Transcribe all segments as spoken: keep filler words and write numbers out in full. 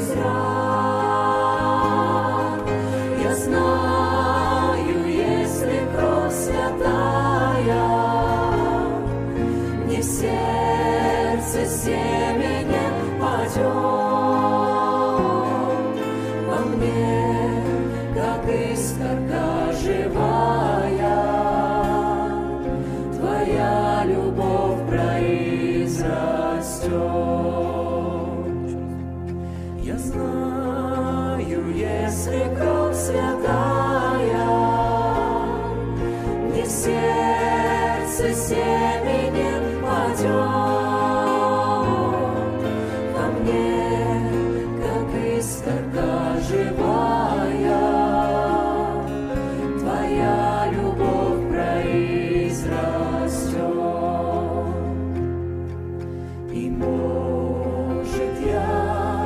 зря. Я знаю, если кровь святая не в сердце семенем падет, во мне, как искорка живая, Твоя любовь произрастет. Я знаю, если кровь святая не в сердце семенем падет, во мне, как искорка живая, Твоя любовь произрастет. И может я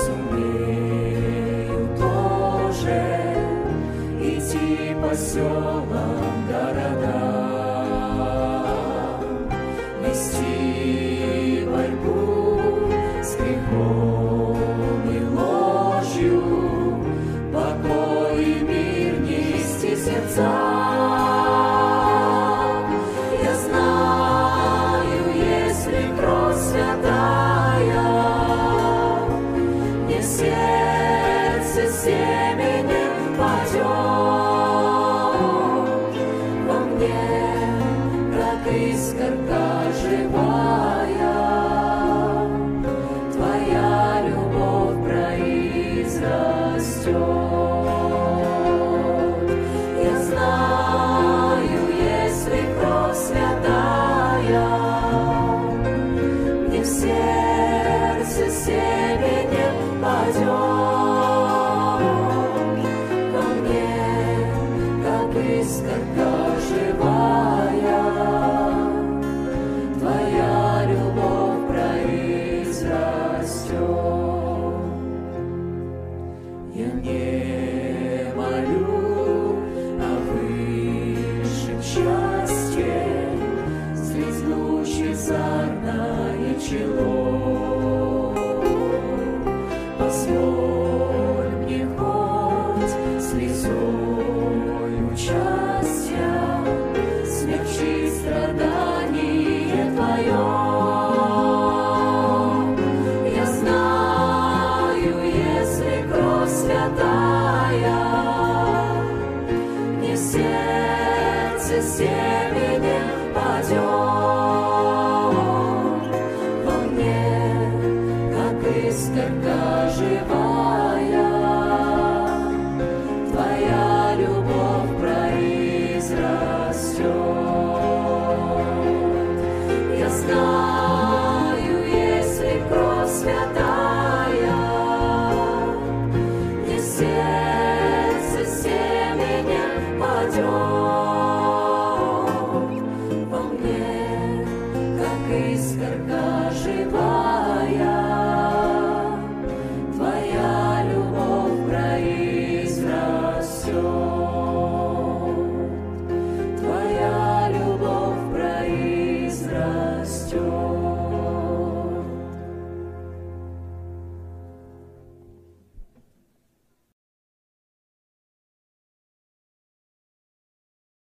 сумею тоже идти по селам, городам, вести борьбу с грехом и ложью, покой и мир нести сердца. Я знаю, если кровь святая не в сердце семенем падет, во мне, как искорка живая, Твоя любовь произрастет. Я знаю, если кровь святая не в сердце семенем падет, во мне, как искорка живая, Твоя любовь произрастет. Я не молю о высшем счастье, средь лучезарное чело. Позволь мне хоть слезой участия смягчить страдание Твое. Я знаю, если кровь святая не в сердце семенем падет, во мне, как искорка живая, Твоя любовь произрастет. Я знаю, если кровь святая не в сердце семенем падет,